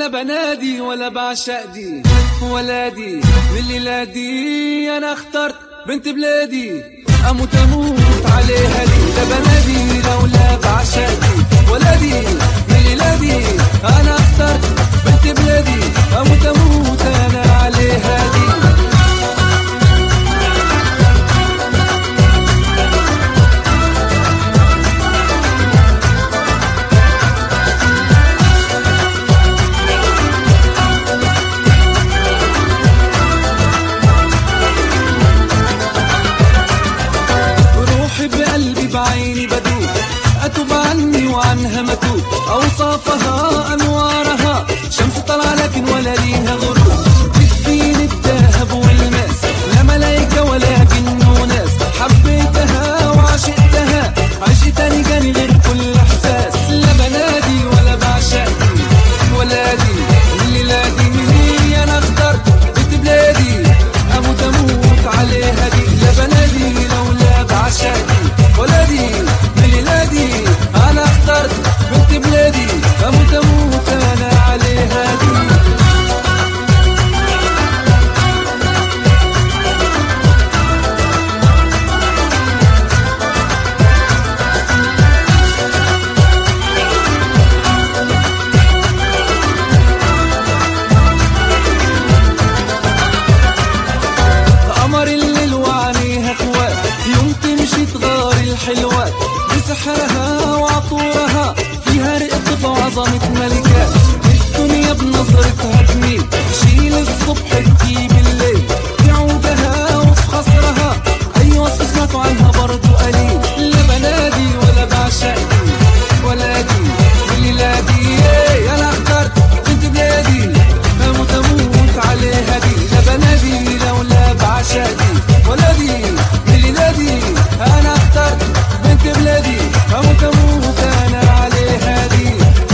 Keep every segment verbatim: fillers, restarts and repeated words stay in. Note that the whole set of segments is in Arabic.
لا بنادي ولا بعشق دي ولا دي. بالليلة دي أنا اخترت بنت بلادي، أموت أموت عليها دي. لا بنادي ولا بعشق دي ولا دي. بالليلة دي أنا اخترت بنت بلادي، أموت أموت أنا عليها دي. بعيني بدوب أتوب عني وعنها متوب. أوصافها أنوارها شمس طلع لكن ولا ليها غروب. تكفيني الذهب والماس، لا ملايكة ولا جن وناس. حبيتها وعشقتها، عشق تاني جاني غير كل إحساس. لا بنادي ولا بعشق دي ولا دي. الليلة دي أنا اخترت بنت بلادي، أموت أموت عليها دي. لا بنادي ولا بعشق دي ولا دي. بالليلة دي أنا اخترت بنت بلادي، أموت أموت أنا عليها دي. قمر الليل وعينيها اخوات، يوم تمشي تغار الحلوات. بسحرها وعطورها فيها رقة وعظمة ملكات. الدنيا بنظرتها تميل، شيل الصبح تجيب الليل. في عودها وفي خصرها أي وصف سمعتوا عنها برضو قليل. لا بنادي ولا بعشق دي ولا دي. بالليلة دي أنا اخترت بنت بلادي، أموت أموت عليها دي. لا بنادي ولا بعشق دي ولا دي. بالليلة دي أنا اخترت بنت بلادي، أموت أموت أنا عليها دي.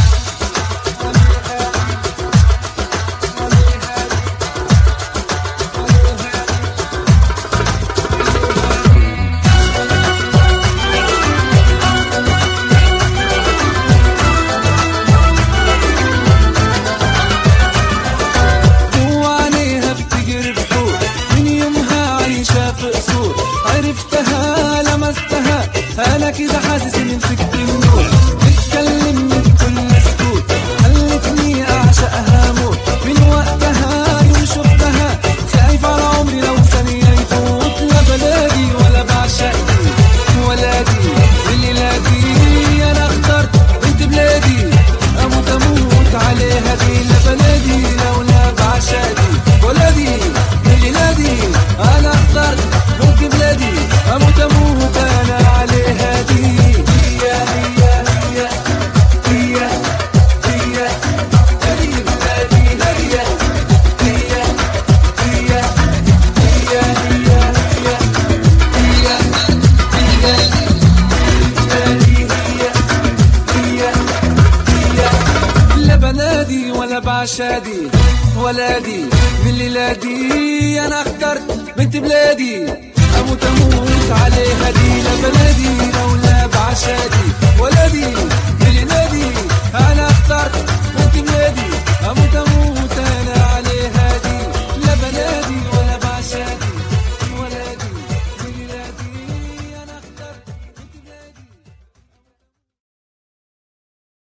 جوا عينيها بتجري بحور، من يومها عايشة في قصور. عرفتها لمستها أنا كده حاسس إني مسكت النور. بتكلمني بكل سكوت، خلتني أعشقها موت. من وقتها يوم شفتها خايف على عمري لو ثانية يفوت. لا بنادي ولا بعشق دي ولا دي. بالليلة دي أنا اخترت بنت بلادي، أموت أموت عليها دي. لا بنادي ولا بعشق دي ولا دي. بالليلة دي أنا اخترت بنت بلادي، أموت أموت أنا عليها دي. هي هي هي هي هي هذه بلادي. هي هي هي هي هي هي هي بلادي. هي هي هي. لا بنادي ولا بعشق دي ولا دي. بالليلة دي أنا اخترت بنت بلادي، أموت أموت عليها دي. لا بنادي ولا بعشق